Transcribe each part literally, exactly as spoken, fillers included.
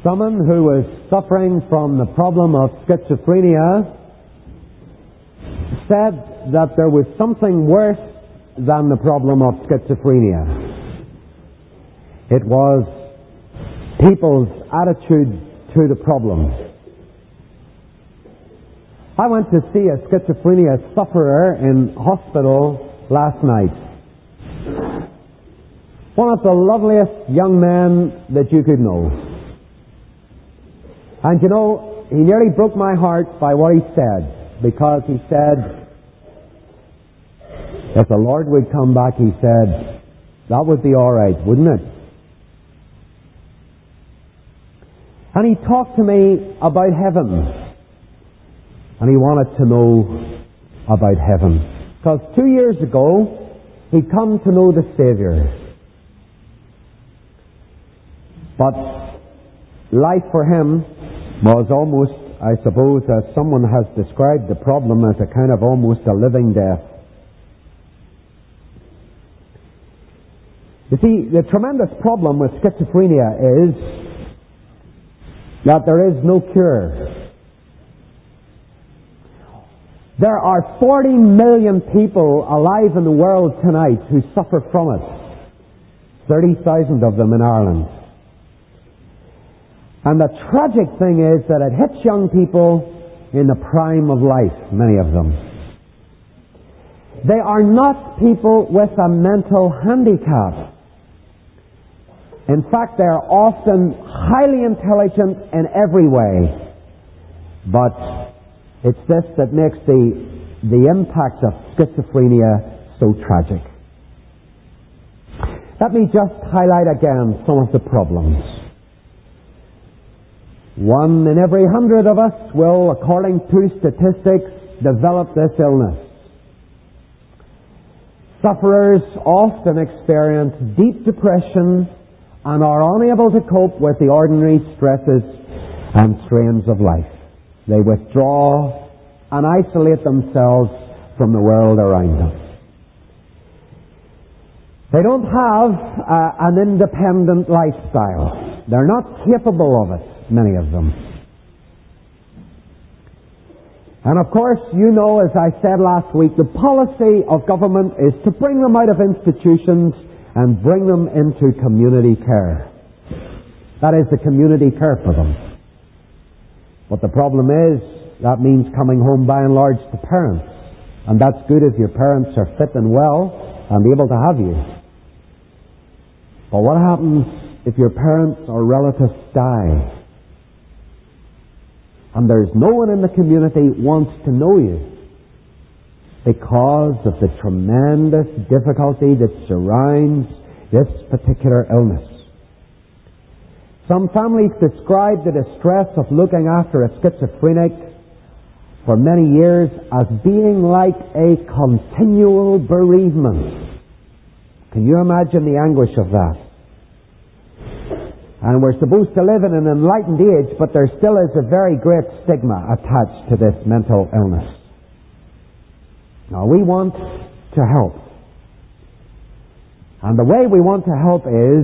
Someone who was suffering from the problem of schizophrenia said that there was something worse than the problem of schizophrenia. It was people's attitude to the problem. I went to see a schizophrenia sufferer in hospital last night. One of the loveliest young men that you could know. And you know, he nearly broke my heart by what he said, because he said, if the Lord would come back, he said, that would be all right, wouldn't it? And he talked to me about heaven. And he wanted to know about heaven. Because two years ago, he'd come to know the Savior. But life for him was almost, I suppose, as someone has described the problem, as a kind of almost a living death. You see, the tremendous problem with schizophrenia is that there is no cure. There are forty million people alive in the world tonight who suffer from it. thirty thousand of them in Ireland. And the tragic thing is that it hits young people in the prime of life, many of them. They are not people with a mental handicap. In fact, they are often highly intelligent in every way. But it's this that makes the, the impact of schizophrenia so tragic. Let me just highlight again some of the problems. One in every hundred of us will, according to statistics, develop this illness. Sufferers often experience deep depression and are unable to cope with the ordinary stresses and strains of life. They withdraw and isolate themselves from the world around them. They don't have uh, an independent lifestyle. They're not capable of it, many of them. And of course, you know, as I said last week, the policy of government is to bring them out of institutions and bring them into community care. That is the community care for them. But the problem is, that means coming home by and large to parents. And that's good if your parents are fit and well and able to have you. But what happens if your parents or relatives die? And there's no one in the community wants to know you because of the tremendous difficulty that surrounds this particular illness. Some families describe the distress of looking after a schizophrenic for many years as being like a continual bereavement. Can you imagine the anguish of that? And we're supposed to live in an enlightened age, but there still is a very great stigma attached to this mental illness. Now, we want to help. And the way we want to help is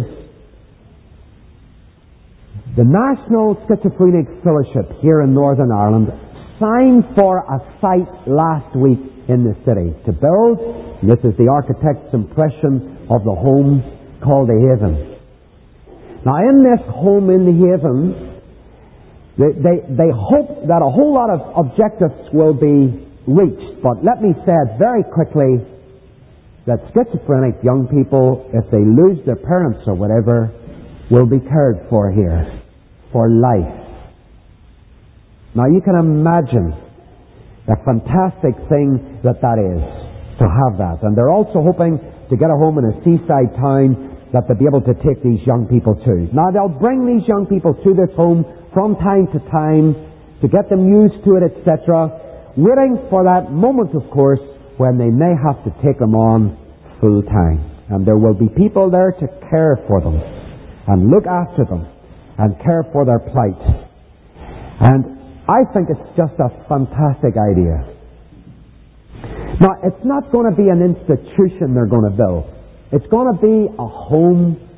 the National Schizophrenic Fellowship here in Northern Ireland signed for a site last week in the city to build, and this is the architect's impression of the home called the Haven. Now, in this home in the Haven, they, they, they hope that a whole lot of objectives will be reached. But let me say it very quickly that schizophrenic young people, if they lose their parents or whatever, will be cared for here for life. Now, you can imagine the fantastic thing that that is, to have that. And they're also hoping to get a home in a seaside town that they'll be able to take these young people to. Now, they'll bring these young people to this home from time to time to get them used to it, et cetera, waiting for that moment, of course, when they may have to take them on full time. And there will be people there to care for them and look after them and care for their plight. And I think it's just a fantastic idea. Now, it's not going to be an institution they're going to build. It's going to be a home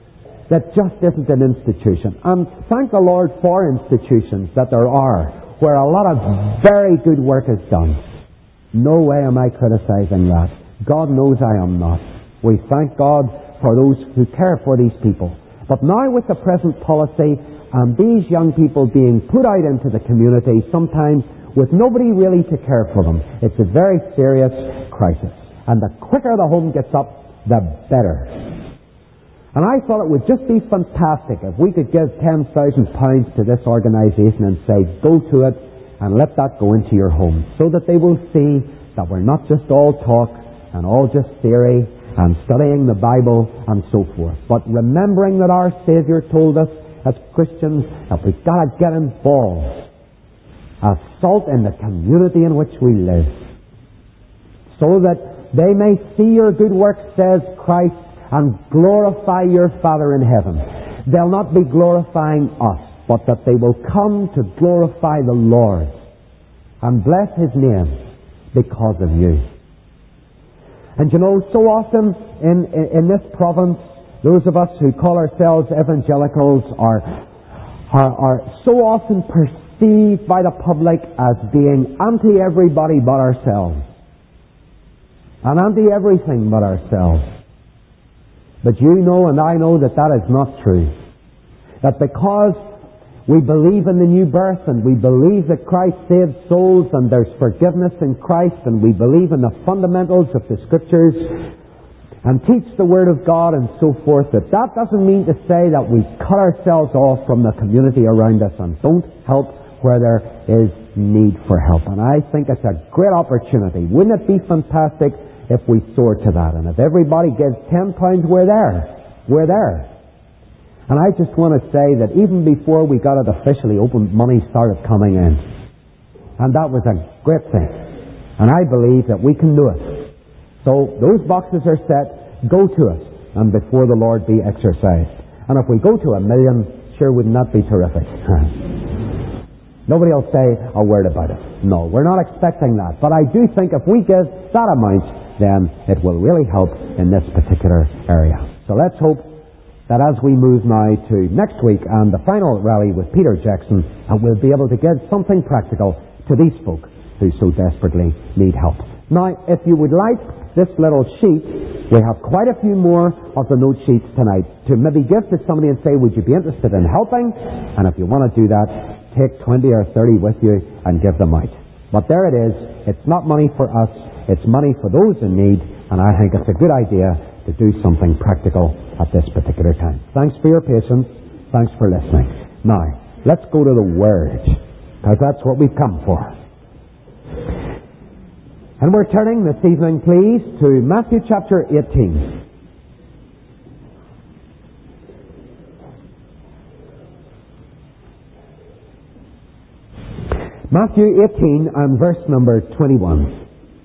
that just isn't an institution. And thank the Lord for institutions that there are, where a lot of very good work is done. No way am I criticizing that. God knows I am not. We thank God for those who care for these people. But now with the present policy and these young people being put out into the community, sometimes with nobody really to care for them, it's a very serious crisis. And the quicker the home gets up, the better. And I thought it would just be fantastic if we could give ten thousand pounds to this organisation and say, go to it and let that go into your home, so that they will see that we're not just all talk and all just theory and studying the Bible and so forth, but remembering that our Saviour told us as Christians that we've got to get involved as salt in the community in which we live, so that they may see your good works, says Christ, and glorify your Father in heaven. They'll not be glorifying us, but that they will come to glorify the Lord and bless His name because of you. And you know, so often in, in, in this province, those of us who call ourselves evangelicals are, are, are so often perceived by the public as being anti-everybody but ourselves. And anti-everything but ourselves. But you know and I know that that is not true. That because we believe in the new birth and we believe that Christ saves souls and there's forgiveness in Christ and we believe in the fundamentals of the Scriptures and teach the Word of God and so forth, that that doesn't mean to say that we cut ourselves off from the community around us and don't help where there is need for help. And I think it's a great opportunity. Wouldn't it be fantastic if we soar to that? And if everybody gives ten pounds, we're there. We're there. And I just want to say that even before we got it officially open, money started coming in. And that was a great thing. And I believe that we can do it. So those boxes are set. Go to it. And before the Lord be exercised. And if we go to a million, sure wouldn't that be terrific? Nobody will say a word about it. No, we're not expecting that. But I do think if we give that amount, then it will really help in this particular area. So let's hope that as we move now to next week and the final rally with Peter Jackson, and we'll be able to give something practical to these folk who so desperately need help. Now, if you would like this little sheet, we have quite a few more of the note sheets tonight to maybe give to somebody and say, would you be interested in helping? And if you want to do that, take twenty or thirty with you and give them out. But there it is. It's not money for us. It's money for those in need. And I think it's a good idea to do something practical at this particular time. Thanks for your patience. Thanks for listening. Now, let's go to the Word, because that's what we've come for. And we're turning this evening, please, to Matthew chapter eighteen. Matthew eighteen and verse number twenty-one.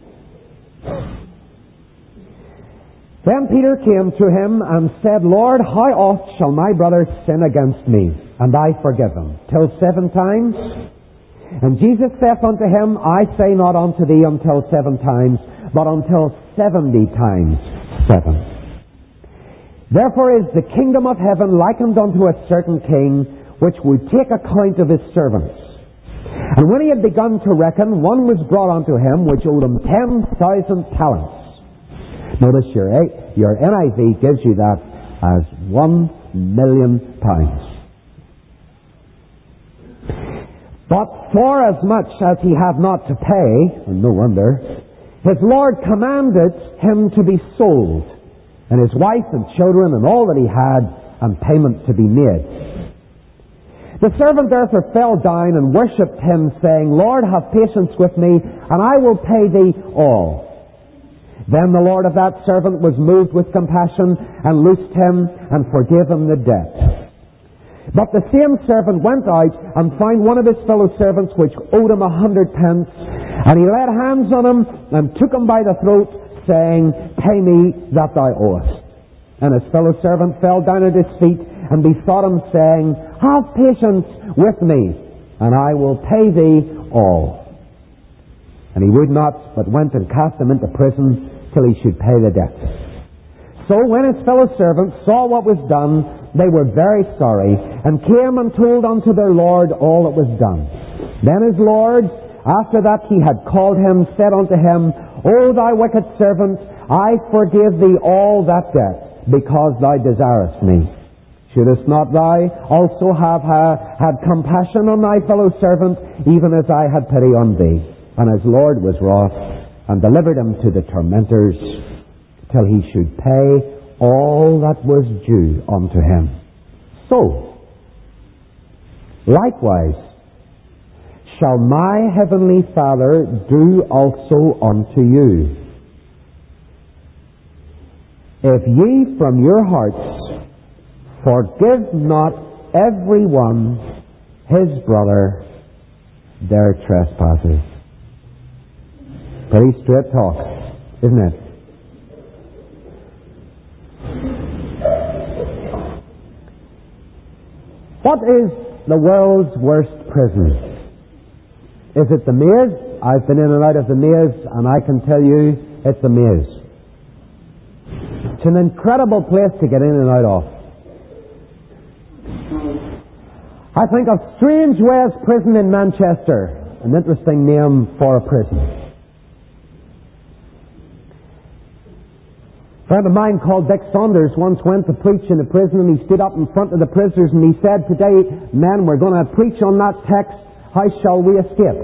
Then Peter came to him and said, Lord, how oft shall my brother sin against me, and I forgive him? Till seven times? And Jesus saith unto him, I say not unto thee until seven times, but until seventy times seven. Therefore is the kingdom of heaven likened unto a certain king, which would take account of his servants. And when he had begun to reckon, one was brought unto him, which owed him ten thousand talents. Notice your, your N I V gives you that as one million pounds. But for as much as he had not to pay, and no wonder, his Lord commanded him to be sold, and his wife and children and all that he had, and payment to be made. The servant therefore fell down and worshipped him, saying, Lord, have patience with me, and I will pay thee all. Then the Lord of that servant was moved with compassion, and loosed him, and forgave him the debt. But the same servant went out, and found one of his fellow servants, which owed him a hundred pence, and he laid hands on him, and took him by the throat, saying, Pay me that thou owest. And his fellow servant fell down at his feet, and besought him, saying, Have patience with me, and I will pay thee all. And he would not, but went and cast him into prison till he should pay the debt. So when his fellow servants saw what was done, they were very sorry, and came and told unto their Lord all that was done. Then his Lord, after that he had called him, said unto him, O thou wicked servant, I forgive thee all that debt, because thou desirest me. Shouldest not thou also have ha- had compassion on thy fellow servant, even as I had pity on thee? And his Lord was wroth, and delivered him to the tormentors, till he should pay all that was due unto him. So, likewise, shall my heavenly Father do also unto you, if ye from your hearts forgive not every one his brother their trespasses. Pretty straight talk, isn't it? What is the world's worst prison? Is it the maze? I've been in and out of the maze, and I can tell you it's the maze. It's an incredible place to get in and out of. I think of Strangeways Prison in Manchester, an interesting name for a prison. A friend of mine called Dick Saunders once went to preach in a prison, and he stood up in front of the prisoners and he said, today, men, we're going to preach on that text, how shall we escape?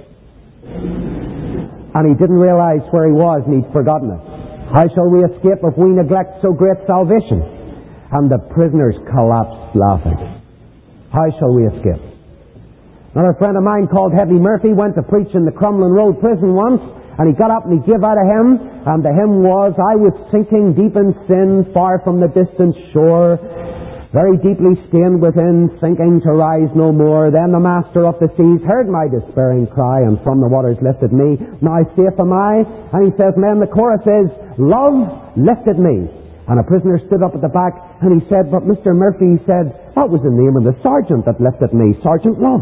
And he didn't realize where he was, and he'd forgotten it. How shall we escape if we neglect so great salvation? And the prisoners collapsed laughing. How shall we escape? Another friend of mine called Heavy Murphy went to preach in the Crumlin Road prison once, and he got up and he gave out a hymn, and the hymn was, I was sinking deep in sin, far from the distant shore, very deeply stained within, sinking to rise no more. Then the Master of the seas heard my despairing cry, and from the waters lifted me. Now safe am I. And he says, men, the chorus is, love lifted me. And a prisoner stood up at the back, and he said, but Mister Murphy, he said, that was the name of the sergeant that lifted me, Sergeant Love.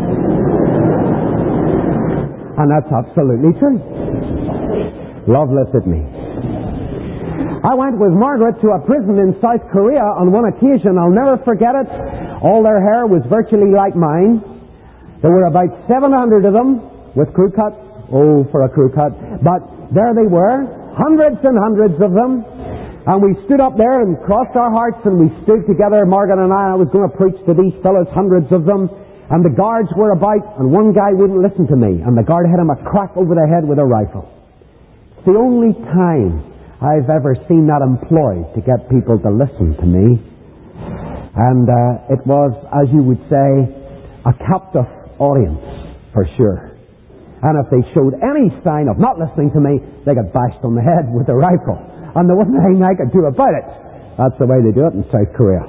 And that's absolutely true. Love lifted me. I went with Margaret to a prison in South Korea on one occasion. I'll never forget it. All their hair was virtually like mine. There were about seven hundred of them with crew cuts. Oh, for a crew cut. But there they were, hundreds and hundreds of them. And we stood up there and crossed our hearts, and we stood together, Margaret and I. I was going to preach to these fellows, hundreds of them. And the guards were about, and one guy wouldn't listen to me. And the guard hit him a crack over the head with a rifle. It's the only time I've ever seen that employed to get people to listen to me. And uh, it was, as you would say, a captive audience, for sure. And if they showed any sign of not listening to me, they got bashed on the head with a rifle. And there wasn't anything I could do about it. That's the way they do it in South Korea.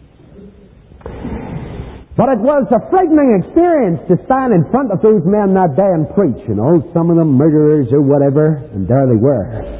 But it was a frightening experience to stand in front of those men that day and preach, you know, some of them murderers or whatever, and there they were.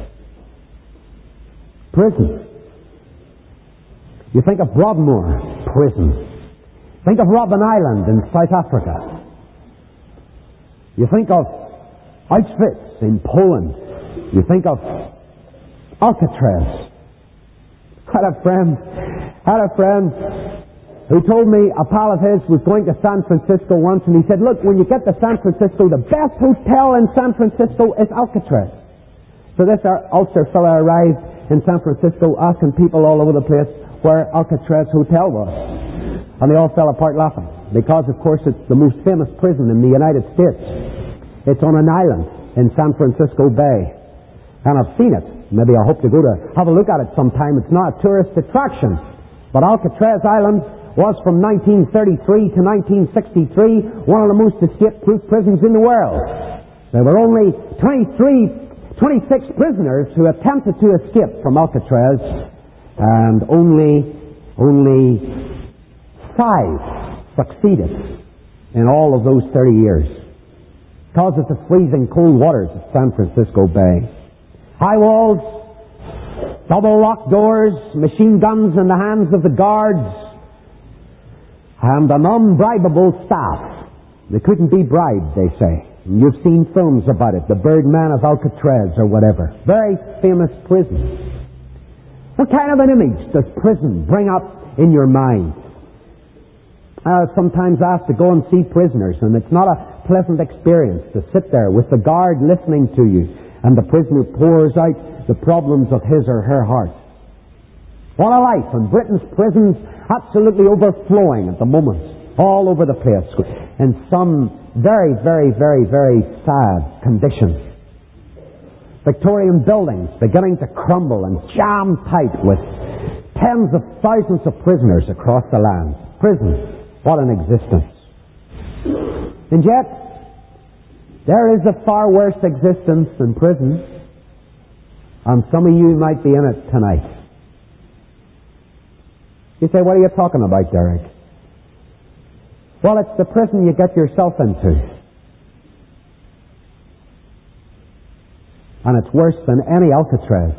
Prison. You think of Broadmoor, prison. Think of Robben Island in South Africa. You think of Auschwitz in Poland. You think of Alcatraz. Had a friend, had a friend who told me a pal of his was going to San Francisco once, and he said, look, when you get to San Francisco, the best hotel in San Francisco is Alcatraz. So this Ulster fella arrived in San Francisco asking people all over the place where Alcatraz Hotel was. And they all fell apart laughing. Because, of course, it's the most famous prison in the United States. It's on an island in San Francisco Bay. And I've seen it. Maybe I hope to go to have a look at it sometime. It's not a tourist attraction. But Alcatraz Island was from nineteen thirty-three to nineteen sixty-three one of the most escape-proof prisons in the world. There were only twenty-three, twenty-six prisoners who attempted to escape from Alcatraz, and only, only five succeeded in all of those thirty years. Because of the freezing cold waters of San Francisco Bay. High walls, double locked doors, machine guns in the hands of the guards, and an unbribable staff. They couldn't be bribed, they say. And you've seen films about it, The Birdman of Alcatraz or whatever. Very famous prison. What kind of an image does prison bring up in your mind. I was sometimes asked to go and see prisoners, and it's not a pleasant experience to sit there with the guard listening to you, and the prisoner pours out the problems of his or her heart. What a life! And Britain's prisons absolutely overflowing at the moment, all over the place, in some very, very, very, very sad conditions. Victorian buildings beginning to crumble and jam tight with tens of thousands of prisoners across the land. Prison. What an existence. And yet, there is a far worse existence than prison. And some of you might be in it tonight. You say, what are you talking about, Derek? Well, it's the prison you get yourself into. And it's worse than any Alcatraz.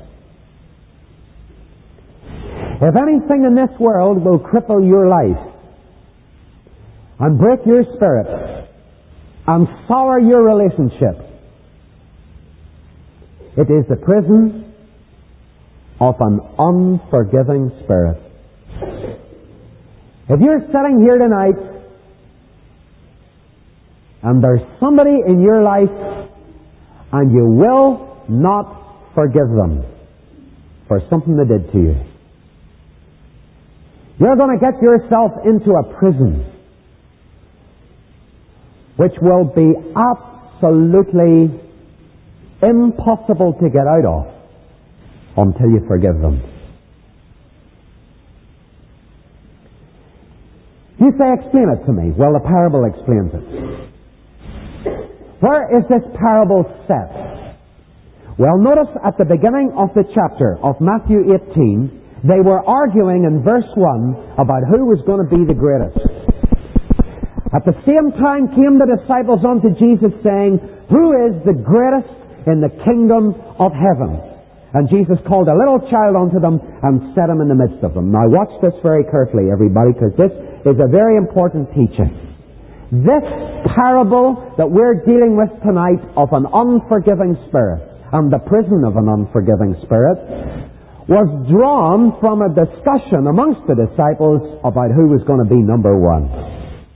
If anything in this world will cripple your life and break your spirit and sour your relationship, it is the prison of an unforgiving spirit. If you're sitting here tonight and there's somebody in your life and you will not forgive them for something they did to you, you're going to get yourself into a prison which will be absolutely impossible to get out of until you forgive them. You say, explain it to me. Well, the parable explains it. Where is this parable set? Well, notice at the beginning of the chapter of Matthew eighteen, they were arguing in verse one about who was going to be the greatest. At the same time came the disciples unto Jesus saying, who is the greatest in the kingdom of heaven? And Jesus called a little child unto them and set him in the midst of them. Now watch this very carefully, everybody, because this is a very important teaching. This parable that we're dealing with tonight of an unforgiving spirit and the prison of an unforgiving spirit was drawn from a discussion amongst the disciples about who was going to be number one.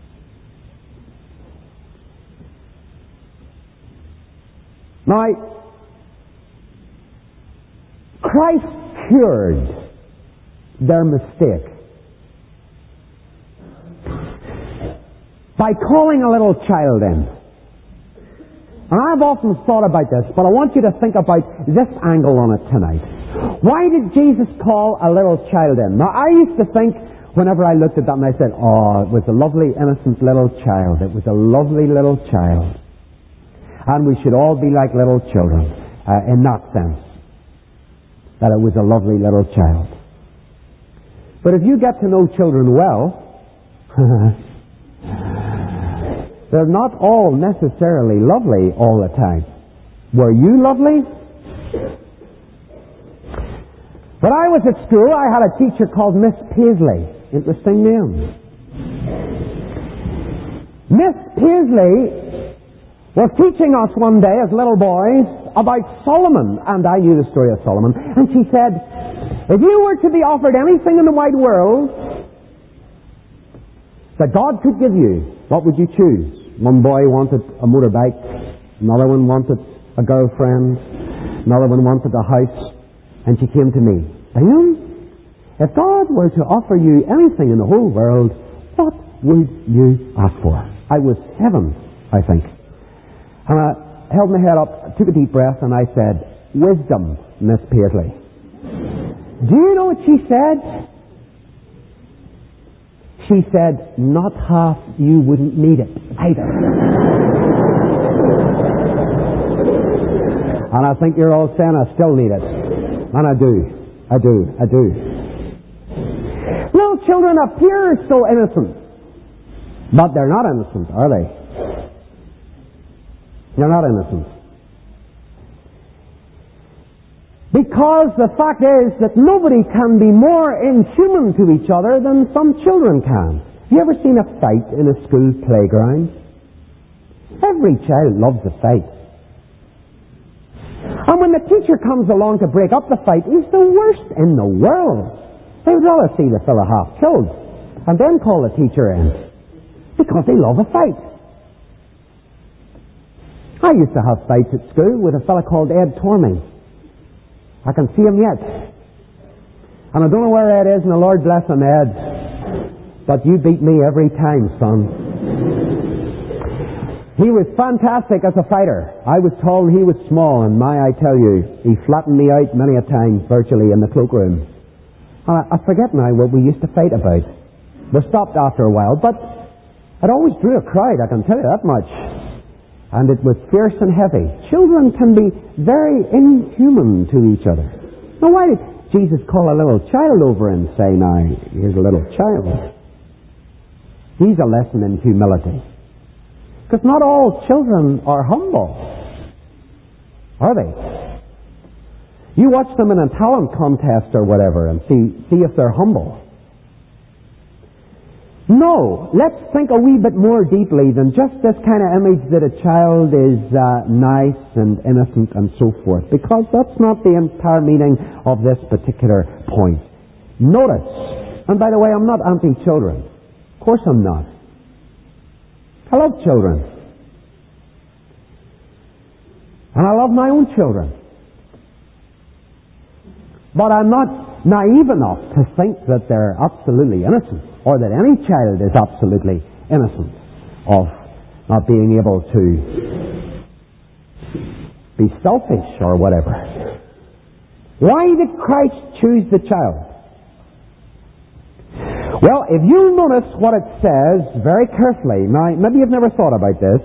Now, Christ cured their mistake by calling a little child in. And I've often thought about this, but I want you to think about this angle on it tonight. Why did Jesus call a little child in? Now, I used to think, whenever I looked at that, and I said, oh, it was a lovely, innocent little child. It was a lovely little child. And we should all be like little children, uh, in that sense, that it was a lovely little child. But if you get to know children well, they're not all necessarily lovely all the time. Were you lovely? When I was at school, I had a teacher called Miss Paisley. Interesting name. Miss Paisley was teaching us one day as little boys about Solomon, and I knew the story of Solomon, and she said, if you were to be offered anything in the wide world that God could give you, what would you choose? One boy wanted a motorbike, another one wanted a girlfriend, another one wanted a house, and she came to me, Bam, if God were to offer you anything in the whole world, what would you ask for? I was heaven, I think. And I held my head up, took a deep breath, and I said, wisdom, Miss Paisley. Do you know what she said? She said, not half, you wouldn't need it either. And I think you're all saying I still need it. And I do. I do. I do. Little children appear so innocent. But they're not innocent, are they? They're not innocent. Because the fact is that nobody can be more inhuman to each other than some children can. Have you ever seen a fight in a school playground? Every child loves a fight. And when the teacher comes along to break up the fight, he's the worst in the world. They would rather see the fellow half killed and then call the teacher in, because they love a fight. I used to have fights at school with a fellow called Ed Tormey. I can see him yet. And I don't know where Ed is, and the Lord bless him, Ed. But you beat me every time, son. He was fantastic as a fighter. I was tall and he was small, and my, I tell you, he flattened me out many a time, virtually, in the cloakroom. And I, I forget now what we used to fight about. We stopped after a while, but it always drew a crowd, I can tell you that much. And it was fierce and heavy. Children can be very inhuman to each other. Now, why did Jesus call a little child over and say, now, here's a little child? He's a lesson in humility. Because not all children are humble, are they? You watch them in a talent contest or whatever and see, see if they're humble. No, let's think a wee bit more deeply than just this kind of image that a child is uh, nice and innocent and so forth, because that's not the entire meaning of this particular point. Notice, and by the way, I'm not anti-children. Of course I'm not. I love children. And I love my own children. But I'm not naive enough to think that they're absolutely innocent, or that any child is absolutely innocent of not being able to be selfish or whatever. Why did Christ choose the child? Well, if you notice what it says very carefully, now maybe you've never thought about this.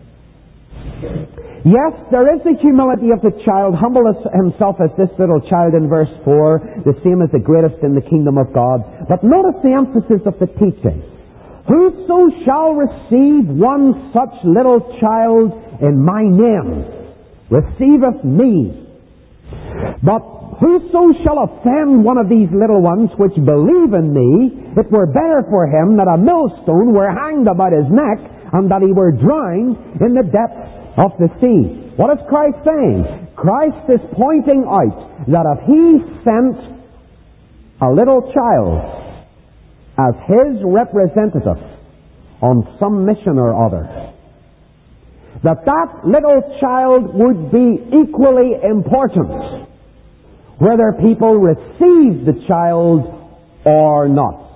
Yes, there is the humility of the child, humble himself as this little child in verse four, the same as the greatest in the kingdom of God. But notice the emphasis of the teaching. Whoso shall receive one such little child in my name, receiveth me. But whoso shall offend one of these little ones which believe in me, it were better for him that a millstone were hanged about his neck, and that he were drowned in the depths of the sea. What is Christ saying? Christ is pointing out that if he sent a little child as his representative on some mission or other, that that little child would be equally important whether people receive the child or not.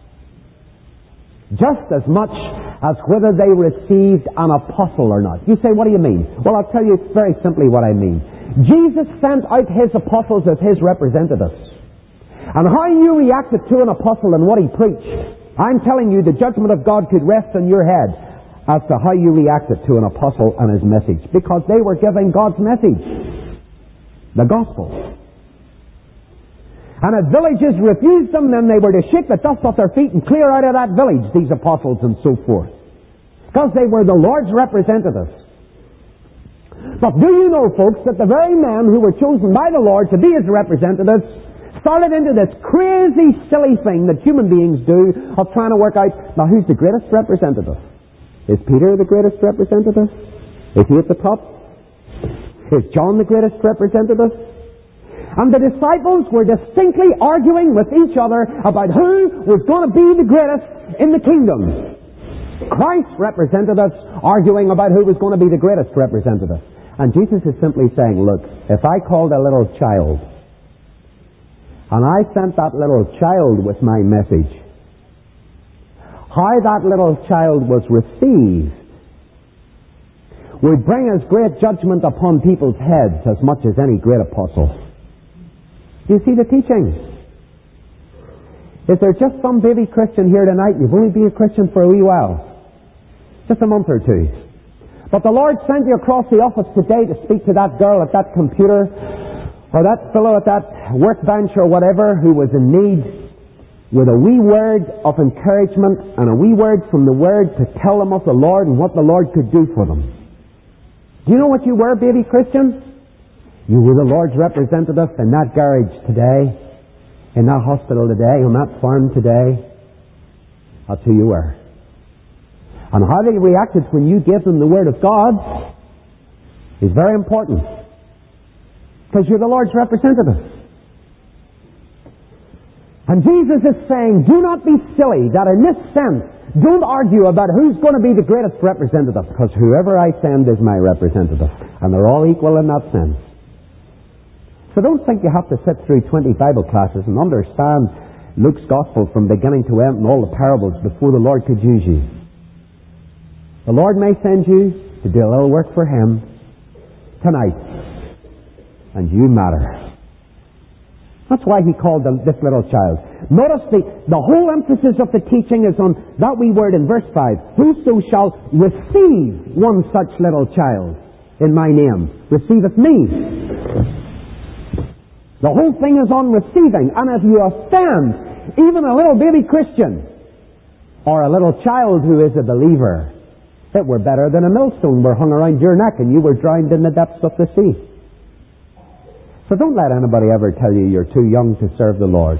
Just as much as whether they received an apostle or not. You say, what do you mean? Well, I'll tell you very simply what I mean. Jesus sent out his apostles as his representatives. And how you reacted to an apostle and what he preached, I'm telling you, the judgment of God could rest on your head as to how you reacted to an apostle and his message. Because they were giving God's message. The gospel. And if villages refused them, then they were to shake the dust off their feet and clear out of that village, these apostles and so forth. Because they were the Lord's representatives. But do you know, folks, that the very men who were chosen by the Lord to be his representatives started into this crazy, silly thing that human beings do of trying to work out, now who's the greatest representative? Is Peter the greatest representative? Is he at the top? Is John the greatest representative? And the disciples were distinctly arguing with each other about who was going to be the greatest in the kingdom. Christ's representatives arguing about who was going to be the greatest representative. And Jesus is simply saying, look, if I called a little child, and I sent that little child with my message, how that little child was received would bring as great judgment upon people's heads as much as any great apostle. Do you see the teaching? Is there just some baby Christian here tonight? You've only been a Christian for a wee while. Just a month or two. But the Lord sent you across the office today to speak to that girl at that computer, or that fellow at that workbench or whatever, who was in need, with a wee word of encouragement and a wee word from the Word to tell them of the Lord and what the Lord could do for them. Do you know what you were, baby Christian? You were the Lord's representative in that garage today, in that hospital today, on that farm today. That's who you were. And how they reacted when you gave them the Word of God is very important. Because you're the Lord's representative. And Jesus is saying, do not be silly, that in this sense, don't argue about who's going to be the greatest representative, because whoever I send is my representative, and they're all equal in that sense. So don't think you have to sit through twenty Bible classes and understand Luke's Gospel from beginning to end and all the parables before the Lord could use you. The Lord may send you to do a little work for Him tonight, and you matter. That's why He called them this little child. Notice the, the whole emphasis of the teaching is on that wee word in verse five. Whoso shall receive one such little child in my name, receiveth me. The whole thing is on receiving. And if you offend even a little baby Christian or a little child who is a believer, it were better than a millstone were hung around your neck and you were drowned in the depths of the sea. So don't let anybody ever tell you you're too young to serve the Lord.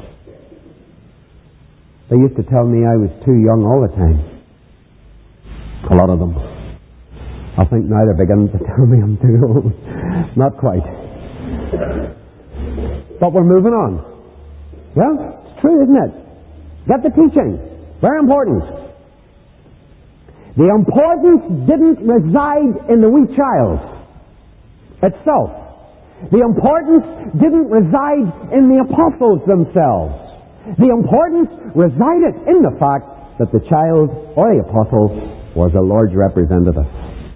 They used to tell me I was too young all the time. A lot of them. I think now they're beginning to tell me I'm too old. Not quite. But we're moving on. Yeah, it's true, isn't it? Get the teaching. Very important. The importance didn't reside in the wee child itself. The importance didn't reside in the apostles themselves. The importance resided in the fact that the child or the apostle was the Lord's representative.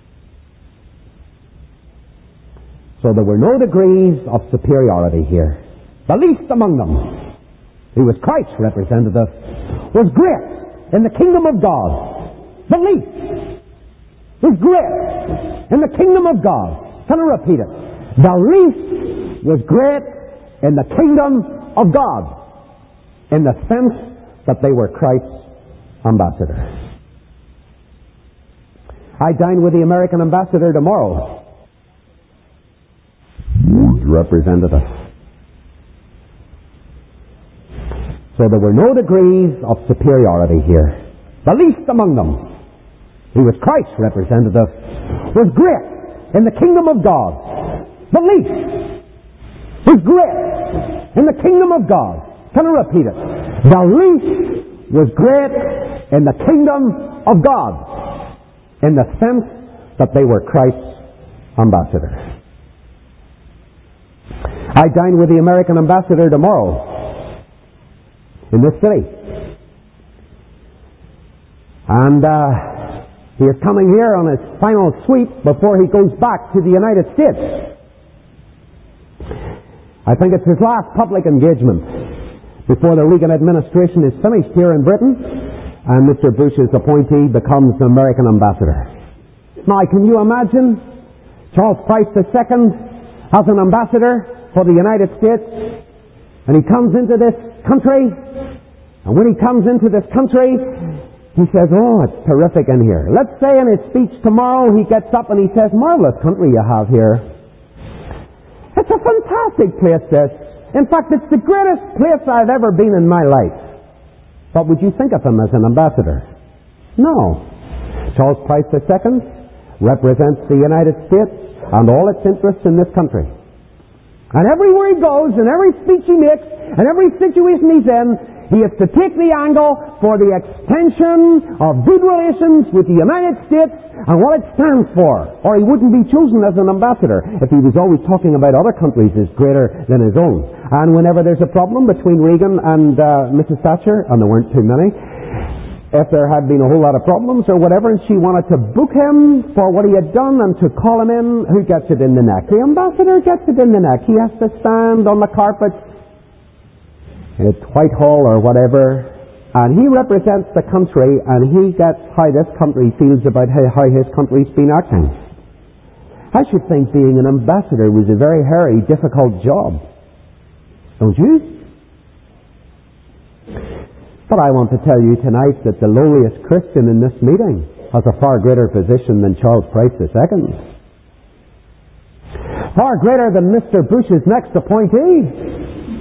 So there were no degrees of superiority here. The least among them, who was Christ's representative, was great in the kingdom of God. The least was great in the kingdom of God. Can I repeat it? The least was great in the kingdom of God, in the sense that they were Christ's ambassadors. I dine with the American ambassador tomorrow. Representative. So there were no degrees of superiority here. The least among them, who was Christ's representative, was great in the kingdom of God. The least was great in the kingdom of God. Can I repeat it? The least was great in the kingdom of God, in the sense that they were Christ's ambassadors. I dine with the American ambassador tomorrow in this city. And uh, he is coming here on his final sweep before he goes back to the United States. I think it's his last public engagement before the Reagan administration is finished here in Britain and Mister Bush's appointee becomes the American ambassador. Now, can you imagine Charles Price the Second as an ambassador for the United States, and he comes into this country, and when he comes into this country, he says, oh, it's terrific in here. Let's say in his speech tomorrow he gets up and he says, marvelous country you have here. It's a fantastic place, this. In fact, it's the greatest place I've ever been in my life. But would you think of him as an ambassador? No. Charles Price the Second represents the United States and all its interests in this country. And everywhere he goes, and every speech he makes, and every situation he's in, he is to take the angle for the extension of good relations with the United States and what it stands for. Or he wouldn't be chosen as an ambassador if he was always talking about other countries as greater than his own. And whenever there's a problem between Reagan and uh, Missus Thatcher, and there weren't too many, if there had been a whole lot of problems or whatever, and she wanted to book him for what he had done and to call him in, who gets it in the neck? The ambassador gets it in the neck. He has to stand on the carpet at Whitehall or whatever, and he represents the country, and he gets how this country feels about how, how his country's been acting. I should think being an ambassador was a very hairy, difficult job. Don't you? But I want to tell you tonight that the lowliest Christian in this meeting has a far greater position than Charles Price the Second. Far greater than Mister Bush's next appointee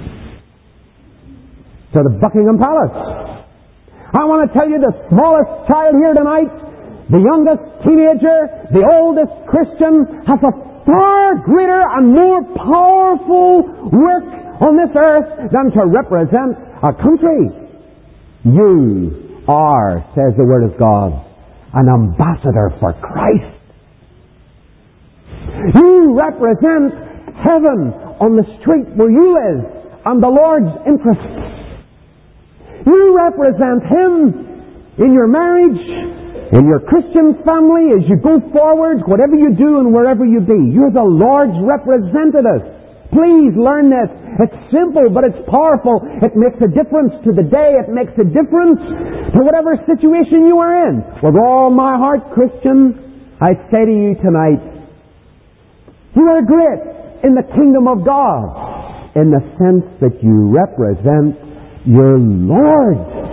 to the Buckingham Palace. I want to tell you the smallest child here tonight, the youngest teenager, the oldest Christian, has a far greater and more powerful work on this earth than to represent a country. You are, says the Word of God, an ambassador for Christ. You represent heaven on the street where you live and the Lord's interests. You represent Him in your marriage, in your Christian family, as you go forward, whatever you do and wherever you be. You're the Lord's representative. Please learn this. It's simple, but it's powerful. It makes a difference to the day. It makes a difference to whatever situation you are in. With all my heart, Christian, I say to you tonight, you are great in the kingdom of God in the sense that you represent your Lord.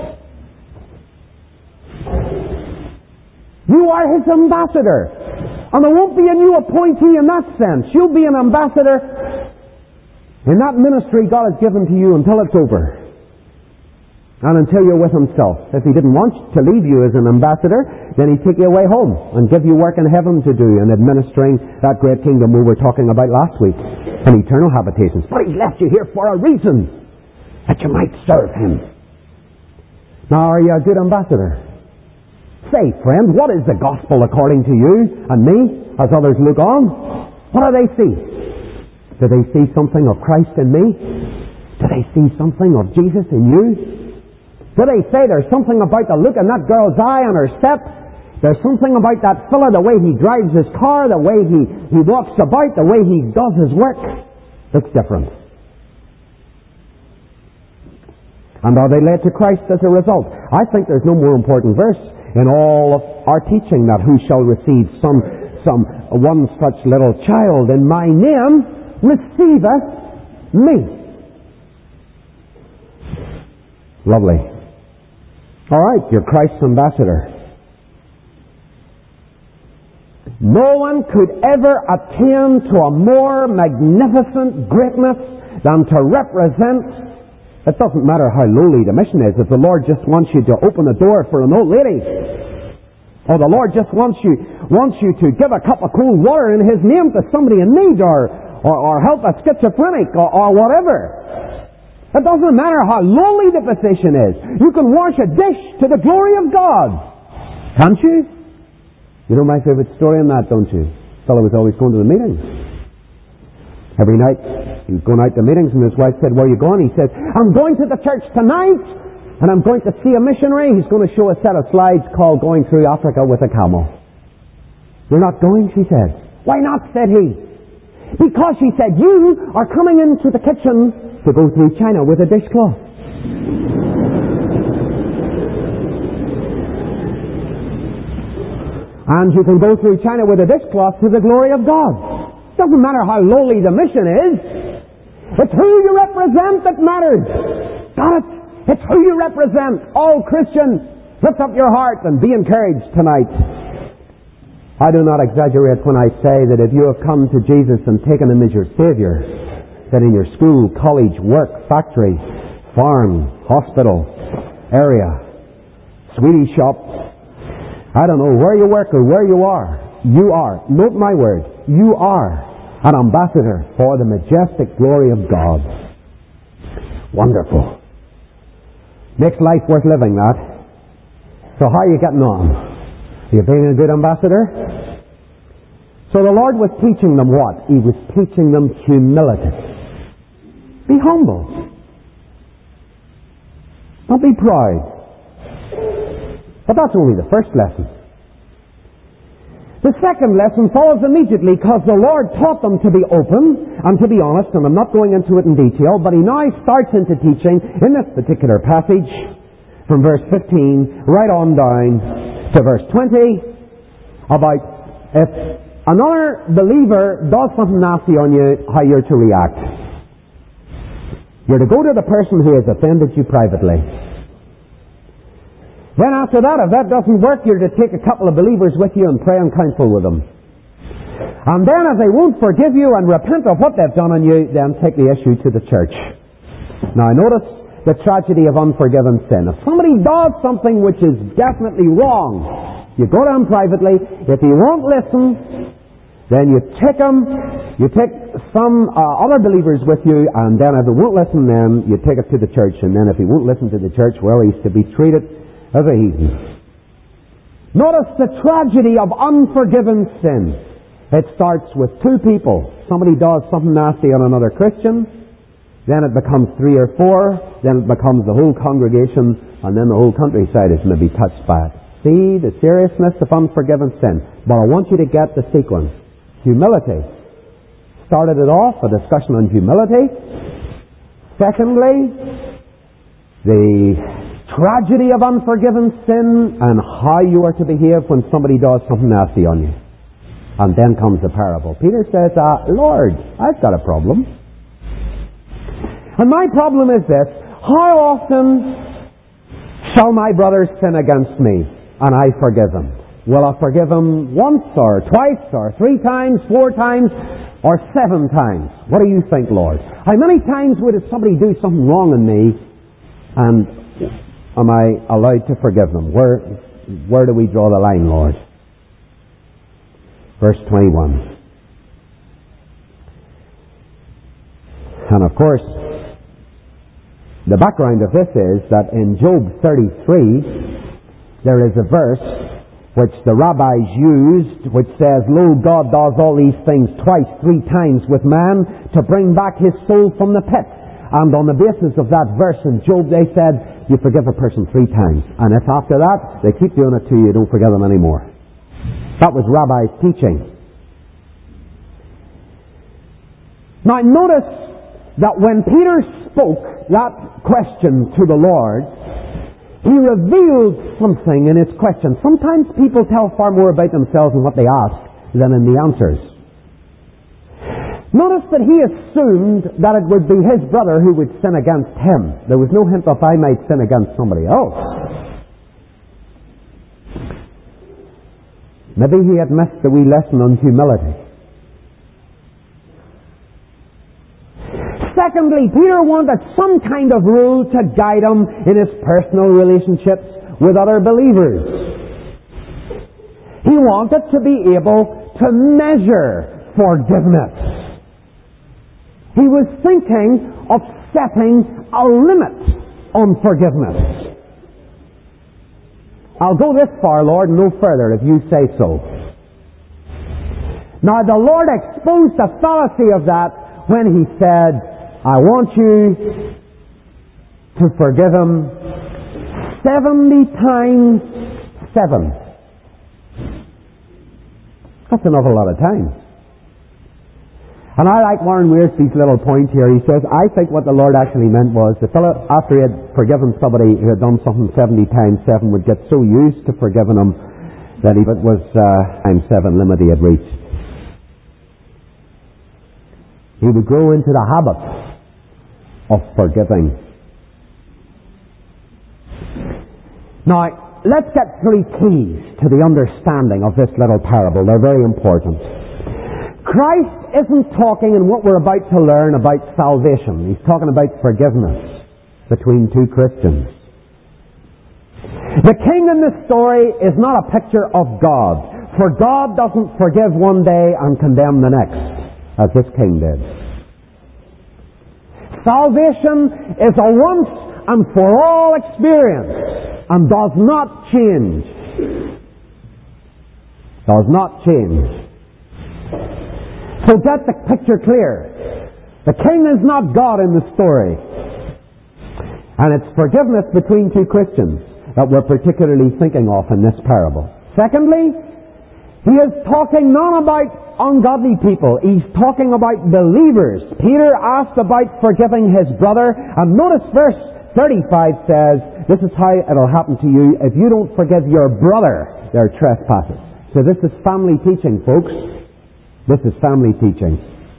You are His ambassador. And there won't be a new appointee in that sense. You'll be an ambassador in that ministry God has given to you until it's over. And until you're with Himself. If He didn't want to leave you as an ambassador, then He'd take you away home and give you work in heaven to do in administering that great kingdom we were talking about last week. And eternal habitations. But He's left you here for a reason. That you might serve Him. Now, are you a good ambassador? Say, friend, what is the gospel according to you and me as others look on? What do they see? Do they see something of Christ in me? Do they see something of Jesus in you? Do they say there's something about the look in that girl's eye and her step? There's something about that fella, the way he drives his car, the way he, he walks about, the way he does his work. Looks different. And are they led to Christ as a result? I think there's no more important verse in all of our teaching that who shall receive some, some one such little child in my name receiveth me. Lovely. All right, you're Christ's ambassador. No one could ever attain to a more magnificent greatness than to represent. It doesn't matter how lowly the mission is. If the Lord just wants you to open the door for an old lady, or the Lord just wants you wants you to give a cup of cold water in His name to somebody in need, or or, or help a schizophrenic, or, or whatever. It doesn't matter how lowly the position is. You can wash a dish to the glory of God. Can't you? You know my favorite story on that, don't you? The fellow was always going to the meetings. Every night he was going out to meetings, and his wife said, "Where are you going?" He said, "I'm going to the church tonight, and I'm going to see a missionary. He's going to show a set of slides called Going Through Africa with a Camel." "You're not going?" she said. "Why not?" said he. "Because," she said, "you are coming into the kitchen to go through China with a dishcloth." And you can go through China with a dishcloth to the glory of God. Doesn't matter how lowly the mission is. It's who you represent that matters. Got it? It's who you represent. All Christians, lift up your heart and be encouraged tonight. I do not exaggerate when I say that if you have come to Jesus and taken Him as your Savior, that in your school, college, work, factory, farm, hospital, area, sweetie shop, I don't know where you work or where you are, you are, note my word, you are an ambassador for the majestic glory of God. Wonderful. Makes life worth living, that. So how are you getting on? Are you being a good ambassador? So the Lord was teaching them what? He was teaching them humility. Be humble. Don't be proud. But that's only the first lesson. The second lesson follows immediately because the Lord taught them to be open and to be honest, and I'm not going into it in detail, but He now starts into teaching in this particular passage from verse fifteen right on down to verse twenty about if another believer does something nasty on you, how you're to react. You're to go to the person who has offended you privately. Then after that, if that doesn't work, you're to take a couple of believers with you and pray and counsel with them. And then if they won't forgive you and repent of what they've done on you, then take the issue to the church. Now notice the tragedy of unforgiven sin. If somebody does something which is definitely wrong, you go to him privately. If he won't listen, then you take him, you take some uh, other believers with you, and then if he won't listen, then you take it to the church, and then if he won't listen to the church, well, he's to be treated as a heathen. Notice the tragedy of unforgiven sin. It starts with two people. Somebody does something nasty on another Christian, then it becomes three or four, then it becomes the whole congregation, and then the whole countryside is maybe touched by it. See the seriousness of unforgiven sin. But I want you to get the sequence. Humility. Started it off, a discussion on humility. Secondly, the tragedy of unforgiven sin and how you are to behave when somebody does something nasty on you. And then comes the parable. Peter says, uh, Lord, I've got a problem. And my problem is this: how often shall my brother sin against me and I forgive him? Will I forgive him once or twice or three times, four times, or seven times? What do you think, Lord? How many times would somebody do something wrong in me, and am I allowed to forgive them? Where, where do we draw the line, Lord? Verse twenty-one. And of course, the background of this is that in Job thirty-three, there is a verse which the rabbis used, which says, Lo, God does all these things twice, three times with man to bring back his soul from the pit. And on the basis of that verse in Job, they said, you forgive a person three times. And if after that they keep doing it to you, you don't forgive them anymore. That was rabbis' teaching. Now notice that when Peter spoke that question to the Lord, he revealed something in his question. Sometimes people tell far more about themselves in what they ask than in the answers. Notice that he assumed that it would be his brother who would sin against him. There was no hint of I might sin against somebody else. Maybe he had missed the wee lesson on humility. Secondly, Peter wanted some kind of rule to guide him in his personal relationships with other believers. He wanted to be able to measure forgiveness. He was thinking of setting a limit on forgiveness. I'll go this far, Lord, and no further if you say so. Now, the Lord exposed the fallacy of that when he said, I want you to forgive him seventy times seven. That's an awful lot of times. And I like Warren Wiersbe's little point here. He says, I think what the Lord actually meant was the fellow, after he had forgiven somebody who had done something seventy times seven, would get so used to forgiving him that if it was uh, times seven limit he had reached, he would grow into the habit of forgiving. Now, let's get three keys to the understanding of this little parable. They're very important. Christ isn't talking in what we're about to learn about salvation. He's talking about forgiveness between two Christians. The king in this story is not a picture of God, for God doesn't forgive one day and condemn the next, as this king did. Salvation is a once and for all experience and does not change. Does not change. So get the picture clear. The king is not God in the story. And it's forgiveness between two Christians that we're particularly thinking of in this parable. Secondly, he is talking not about ungodly people. He's talking about believers. Peter asked about forgiving his brother. And notice verse thirty-five says, this is how it'll happen to you if you don't forgive your brother their trespasses. So this is family teaching, folks. This is family teaching.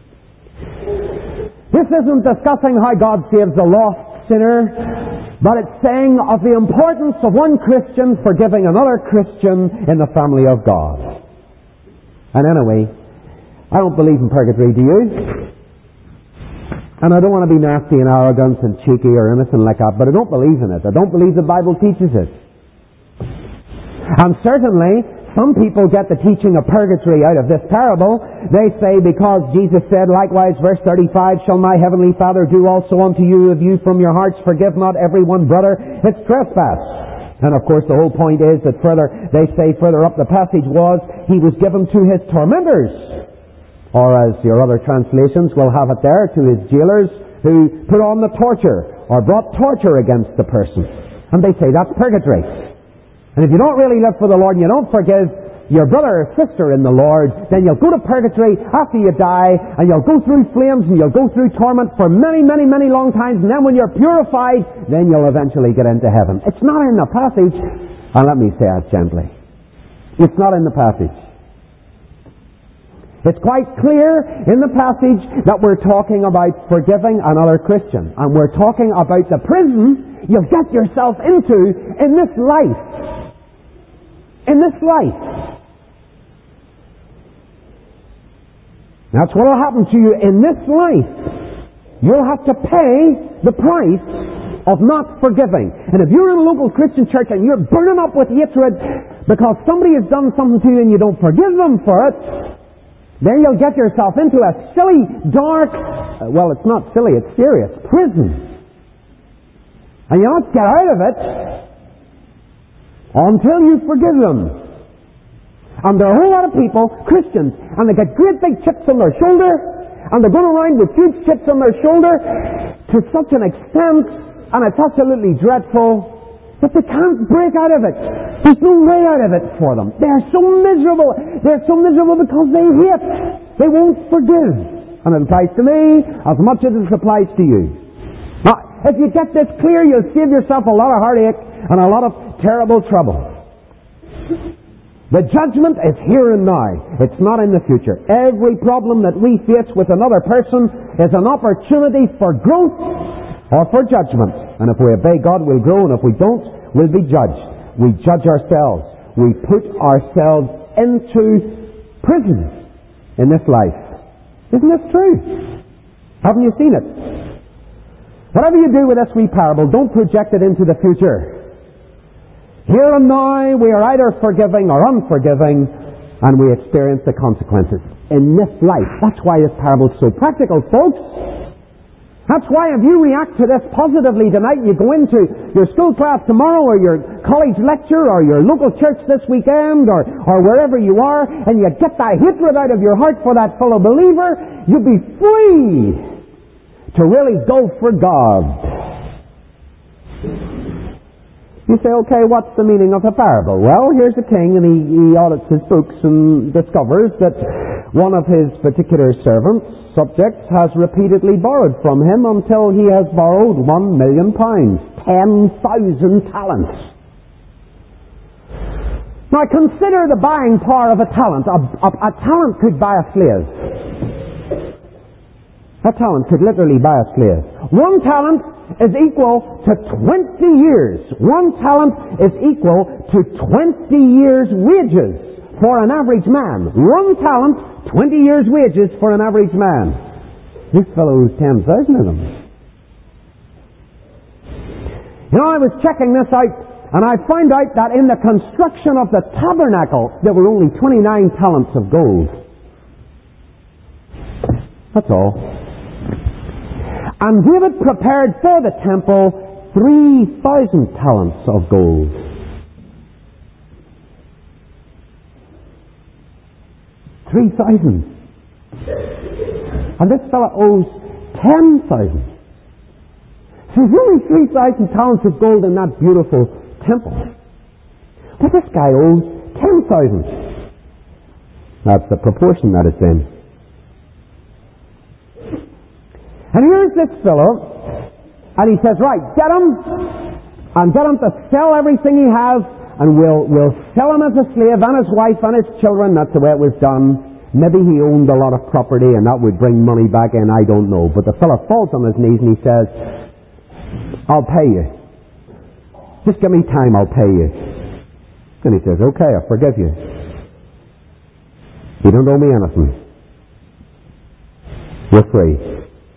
This isn't discussing how God saves a lost sinner, but it's saying of the importance of one Christian forgiving another Christian in the family of God. And anyway, I don't believe in purgatory, do you? And I don't want to be nasty and arrogant and cheeky or anything like that, but I don't believe in it. I don't believe the Bible teaches it. And certainly, Some people get the teaching of purgatory out of this parable. They say, because Jesus said, likewise, verse thirty-five, shall my heavenly Father do also unto you if you from your hearts forgive not every one brother its trespass. And of course the whole point is that further, they say further up the passage was, he was given to his tormentors. Or as your other translations will have it there, to his jailers who put on the torture or brought torture against the person. And they say that's purgatory. And if you don't really live for the Lord and you don't forgive your brother or sister in the Lord, then you'll go to purgatory after you die, and you'll go through flames and you'll go through torment for many, many, many long times, and then when you're purified, then you'll eventually get into heaven. It's not in the passage, and let me say it gently. It's not in the passage. It's quite clear in the passage that we're talking about forgiving another Christian, and we're talking about the prison you'll get yourself into in this life. In this life. That's what will happen to you in this life. You'll have to pay the price of not forgiving. And if you're in a local Christian church and you're burning up with hatred because somebody has done something to you and you don't forgive them for it, then you'll get yourself into a silly, dark, uh, well, it's not silly, it's serious, prison. And you don't get out of it until you forgive them. And there are a whole lot of people, Christians, and they get great big chips on their shoulder, and they're going around with huge chips on their shoulder to such an extent, and it's absolutely dreadful, that they can't break out of it. There's no way out of it for them. They're so miserable. They're so miserable because they hate. They won't forgive. And it applies to me as much as it applies to you. Now, if you get this clear, you'll save yourself a lot of heartache and a lot of terrible trouble. The judgment is here and now. It's not in the future. Every problem that we face with another person is an opportunity for growth or for judgment. And if we obey God, we'll grow, and if we don't, we'll be judged. We judge ourselves. We put ourselves into prison in this life. Isn't this true? Haven't you seen it? Whatever you do with this wee parable, don't project it into the future. Here and now, we are either forgiving or unforgiving, and we experience the consequences in this life. That's why this parable is so practical, folks. That's why if you react to this positively tonight, you go into your school class tomorrow, or your college lecture, or your local church this weekend, or, or wherever you are, and you get that hatred out of your heart for that fellow believer, you'll be free to really go for God. You say, okay, what's the meaning of the parable? Well, here's a king, and he, he audits his books and discovers that one of his particular servants, subjects, has repeatedly borrowed from him until he has borrowed one million pounds, ten thousand talents. Now consider the buying power of a talent. A, a, a talent could buy a slave. A talent could literally buy a slave. One talent is equal to twenty years. One talent is equal to twenty years' wages for an average man. One talent, twenty years' wages for an average man. This fellow owes ten thousand of them. You know, I was checking this out, and I found out that in the construction of the tabernacle, there were only twenty-nine talents of gold. That's all. And David prepared for the temple three thousand talents of gold. Three thousand. And this fellow owes ten thousand. So there's only three thousand talents of gold in that beautiful temple. But this guy owes ten thousand. That's the proportion that it's in. And here's this fellow, and he says, right, get him, and get him to sell everything he has, and we'll, we'll sell him as a slave, and his wife, and his children. That's the way it was done. Maybe he owned a lot of property, and that would bring money back in, I don't know. But the fellow falls on his knees, and he says, I'll pay you. Just give me time, I'll pay you. And he says, okay, I forgive you. You don't owe me anything. You're free.